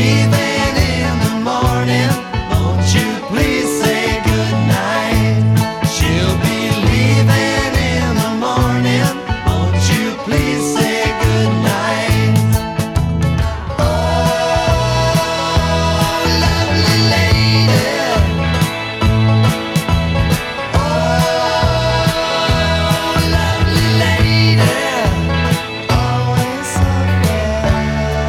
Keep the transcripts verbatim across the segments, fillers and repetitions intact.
leaving in the morning. Won't you please say goodnight? She'll be leaving in the morning. Won't you please say goodnight? Oh, lovely lady. Oh, lovely lady. Always so fair.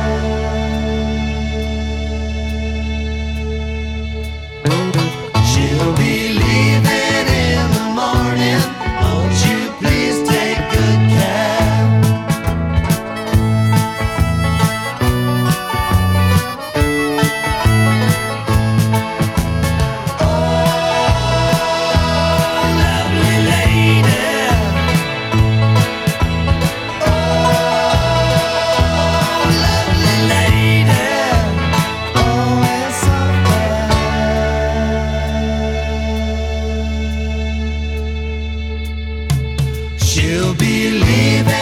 She'll be leaving in the morning. Won't you please take good care? Oh, lovely lady. Oh, lovely lady. Always so fair. She'll be leaving